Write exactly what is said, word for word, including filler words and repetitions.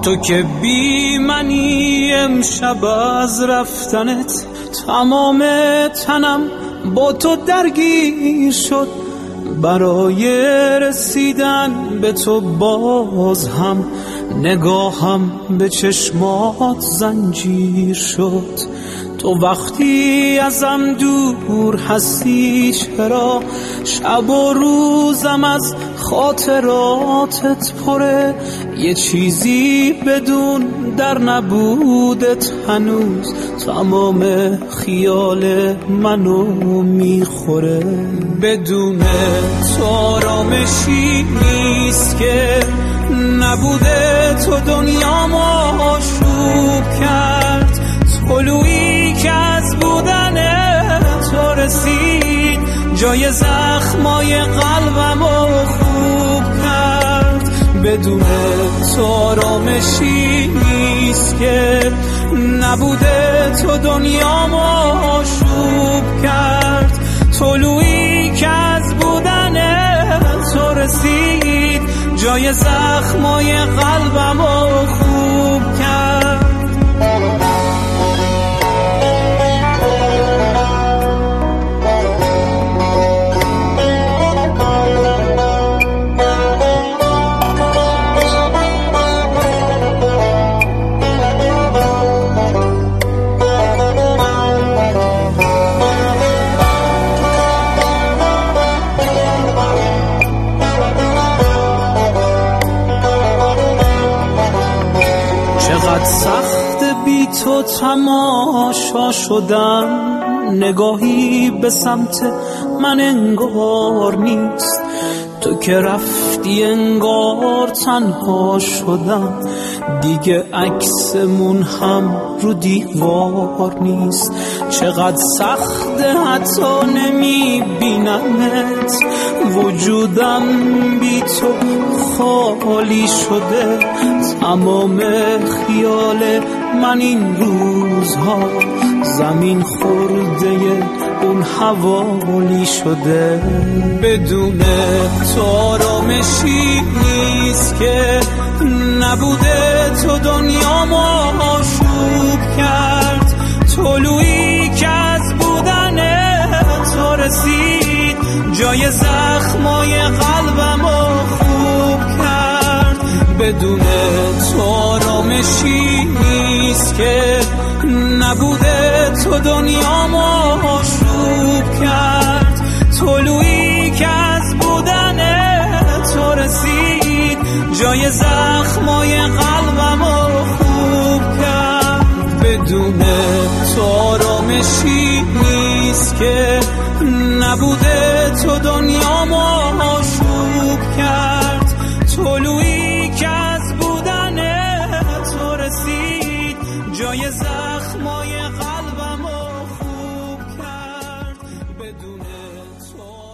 تو که بی منی امشب از رفتنت تمام تنم با تو درگیر شد، برای رسیدن به تو باز هم نگاهم به چشمات زنجیر شد. تو وقتی ازم دور هستی چرا شب و روزم از خاطراتت پره، یه چیزی بدون در نبودت هنوز تمام خیال منو میخوره. بدون تو آرامشی نیست که نبوده تو دنیامو آشوب کرد، طلوعی که از بودن تو رسید جای زخمای قلبمو خوب کرد. بدون تو آرامشی نیست که نبوده تو دنیامو آشوب کرد، طلوعی که از بودن تو رسید جای زخمای قلبمو خوب کرد. چقدر سخت بی تو تماشا شدم، نگاهی به سمت من انگار نیست، تو که رفتی انگار تنها شدم، دیگه عکسمون هم رو دیوار نیست. چقدر سخته حتی نمیبینمت، وجودم بی تو خالی شده، تمام خیال من این روزها زمین خورده اون حوالی شده. بدون تو آرامشی نیست که نبوده تو دنیامو آشوب کرد، طلوعی که از بودن تو رسید جای زخمای قلبمو خوب کرد. بدون تو آرامشی نیست که نبوده تو دنیامو آشوب کرد، طلوعی که از بودن تو رسید جای زخمای قلبمو خوب کرد. بدون تو آرامشی نیست که نبوده تو دنیامو آشوب کرد، طلوعی که از بودن تو رسید جای زخمای قلبمو خوب کرد. بدون تو